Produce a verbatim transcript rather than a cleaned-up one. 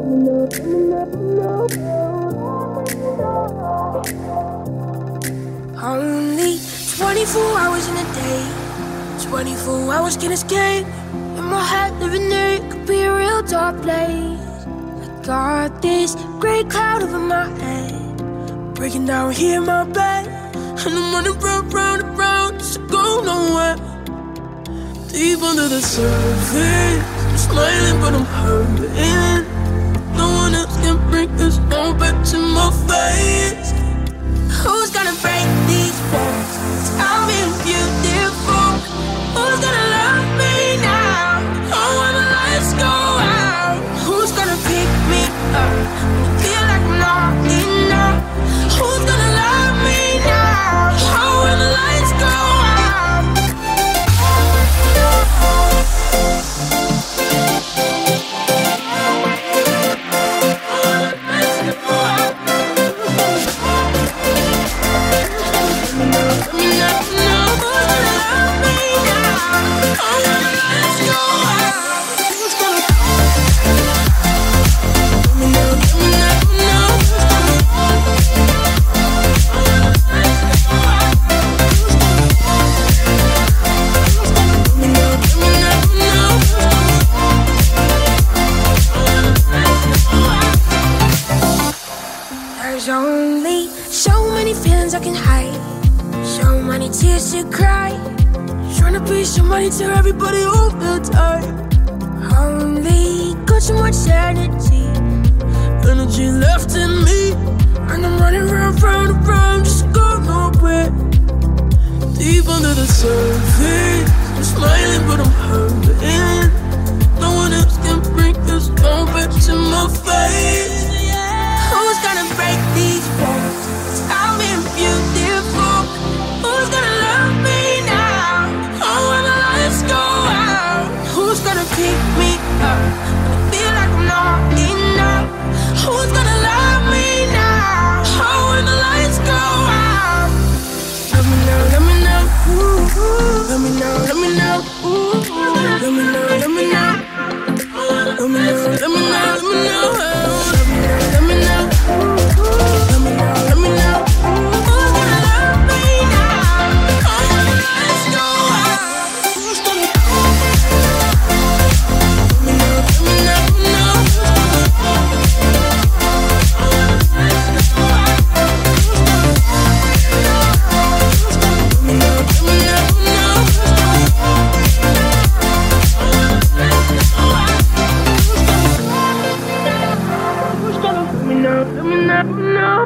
Only twenty-four hours in a day, twenty-four hours can escape. In my head, living there, it could be a real dark place. I got this gray cloud over my head, breaking down here in my bed, and I'm running round, round and round, just to go nowhere. Deep under the surface, I'm smiling but I'm hurting. No one else can bring this all back to my face. Who's gonna break these walls? I'm being beautiful. Who's gonna love me now? Oh, when the lights go out. Who's gonna pick me up? I feel like I'm not enough. Who's gonna love me now? Oh, when the lights go out. There's only so many feelings I can hide, so many tears to cry, trying to be somebody to everybody all the time. Only got so much energy, energy left in me, and I'm running round, round and round, just go nowhere. Deep under the surface, I'm smiling but I'm hurting. No one else can bring this all back to my face. Who's gonna break these walls? I'm being beautiful. Who's gonna love me now? Oh, when the lights go out. Who's gonna pick me up? I feel like I'm not enough. Who's gonna love me now? Oh, when the lights go out. Let me know, let me know. Ooh, ooh. Let me know, let me know. Ooh, ooh. Let me know, let me know. Let me know, let me know, let me know. Let me know, let me know. Let me know, let me know. Who's gonna love me now? Oh, when the lights go out. Who's gonna? Let me know, let me know, let me know. Let me know, let me know, let me know. Who's gonna? Let me know, let me know, let me know.